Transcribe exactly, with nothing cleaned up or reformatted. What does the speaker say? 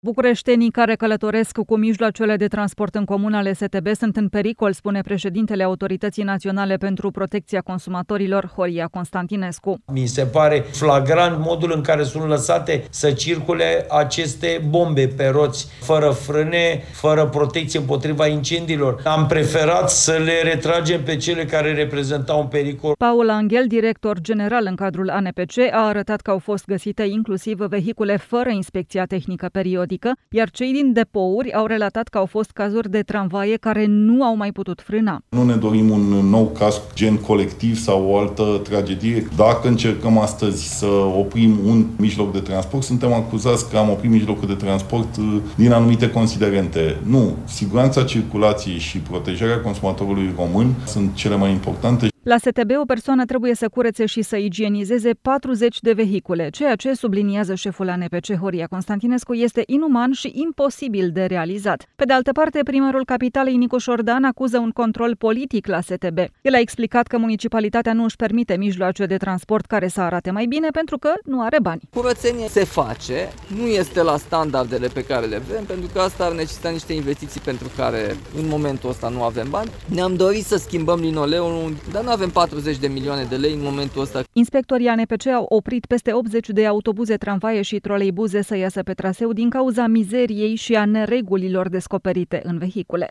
Bucureștenii care călătoresc cu mijloacele de transport în comun ale S T B sunt în pericol, spune președintele Autorității Naționale pentru Protecția Consumatorilor, Horia Constantinescu. Mi se pare flagrant modul în care sunt lăsate să circule aceste bombe pe roți, fără frâne, fără protecție împotriva incendiilor. Am preferat să le retragem pe cele care reprezentau un pericol. Paul Anghel, director general în cadrul A N P C, a arătat că au fost găsite inclusiv vehicule fără inspecția tehnică periodică, iar cei din depouri au relatat că au fost cazuri de tramvaie care nu au mai putut frâna. Nu ne dorim un nou caz gen colectiv sau o altă tragedie. Dacă încercăm astăzi să oprim un mijloc de transport, suntem acuzați că am oprit mijlocul de transport din anumite considerente. Nu, siguranța circulației și protejarea consumatorului român sunt cele mai importante. La S T B, o persoană trebuie să curețe și să igienizeze patruzeci de vehicule, ceea ce, subliniază șeful A N P C, Horia Constantinescu, este inuman și imposibil de realizat. Pe de altă parte, primarul capitalei, Nicu Șordan, acuză un control politic la S T B. El a explicat că municipalitatea nu își permite mijloace de transport care să arate mai bine pentru că nu are bani. Curățenie se face, nu este la standardele pe care le vrem, pentru că asta ar necesita niște investiții pentru care în momentul ăsta nu avem bani. Ne-am dorit să schimbăm linoleul, dar nu avem patruzeci de milioane de lei în momentul ăsta. Inspectorii A N P C au oprit peste optzeci de autobuze, tramvaie și troleibuze să iasă pe traseu din cauza mizeriei și a neregulilor descoperite în vehicule.